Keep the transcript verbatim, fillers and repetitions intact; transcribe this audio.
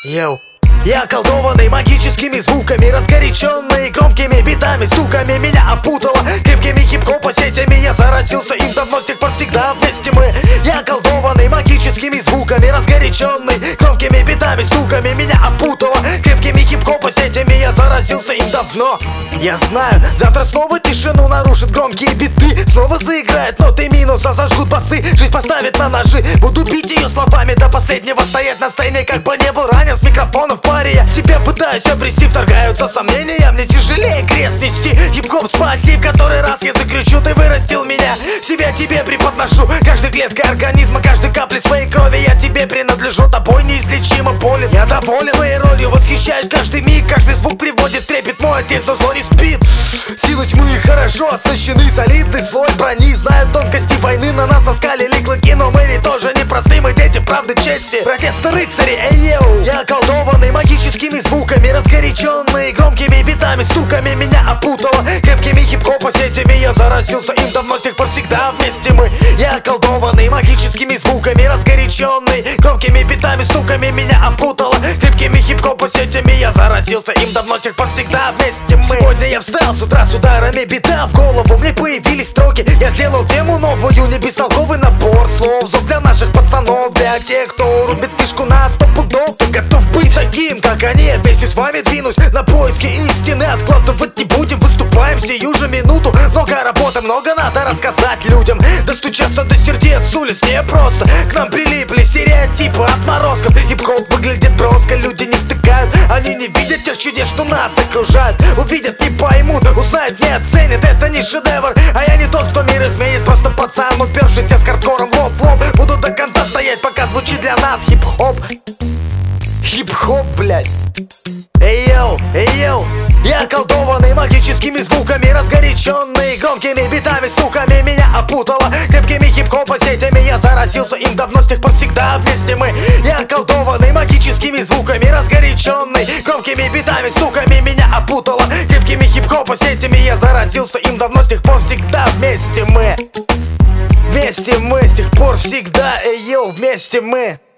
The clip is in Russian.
Йоу. Я околдованный магическими звуками, разгоряченный громкими битами, стуками. Меня опутало крепкими хип-хопа сетями. Я заразился им давно, с тех пор всегда вместе мы. Я околдованный магическими звуками, разгоряченный громкими битами, стуками. Меня опутало крепкими хип-хопа сетями. Я заразился им давно. Я знаю, завтра снова тишину нарушит громкие биты. Снова заиграет ноты минуса, зажгут басы. Жизнь поставит на ножи, буду бить ее словами до последнего. Стоять на сцене, как бы не был ранен, с микрофоном в паре. Я себя пытаюсь обрести, вторгаются сомнения. Мне тяжелее крест нести. Хип-хоп спаси, в который раз я закричу: ты вырастил меня, себя тебе преподношу. Каждой клеткой организма, каждой каплей своей крови я тебе принадлежу. Тобой неизлечимо болен, я доволен своей ролью, восхищаюсь каждый миг. Каждый звук приводит в трепет, мой отец, но зло не спит. Силы тьмы хорошо оснащены, солидный слой брони. Знают тонкости войны, на нас оскалили клыки. Но мы ведь тоже не просты, мы дети правды, чести. Протесты рыцари, эй йоу. Я околдованный магическими звуками, разгоряченный громкими битами, стуками. Меня опутало крепкими хип-хопа сетями. Я заразился им давно, с тех пор всегда вместе мы. Я околдованный магическими звуками, разгоряченный громкими битами, стуками. Меня опутало крепкими хип-хопа сетями. Я заразился им давно, с тех пор всегда вместе мы. Сегодня я встал с утра с ударами бита в голову. Мне появились строки, я сделал тему новую. Не бестолковый набор слов, зов для наших пацанов, для тех, кто рубит фишку на сто пудов. Ты готов быть таким, как они? Я вместе с вами двинусь на поиски истины. Откладывать не будем, выступаем сию же минуту. Много работы, много надо рассказать людям. Достучаться до сердец с улиц непросто. К нам прилипли стереотипы отморозков. Хип-хоп выглядит броско, люди не втыкают. Они не видят тех чудес, что нас окружают. Увидят, не поймут, узнают, не оценят. Это не шедевр, а я не тот, кто мир изменит. Просто пацан, упершийся с хардкором лоб в лоб. Буду до конца стоять, пока звучит для нас хип-хоп. Хип-хоп, блядь. Эй йоу, эй йоу. Я околдованный магическими звуками, разгоряченный громкими битами, стуками. Меня опутало крепкими хип-хопа сетями. Я заразился им давно, с тех пор всегда вместе мы. Я околдованный магическими звуками, разгоряченный громкими битами, стуками. Меня опутало крепкими хип-хопа сетями. Я заразился им давно, с тех пор всегда вместе мы. Вместе мы, с тех пор всегда, эй йоу, вместе мы.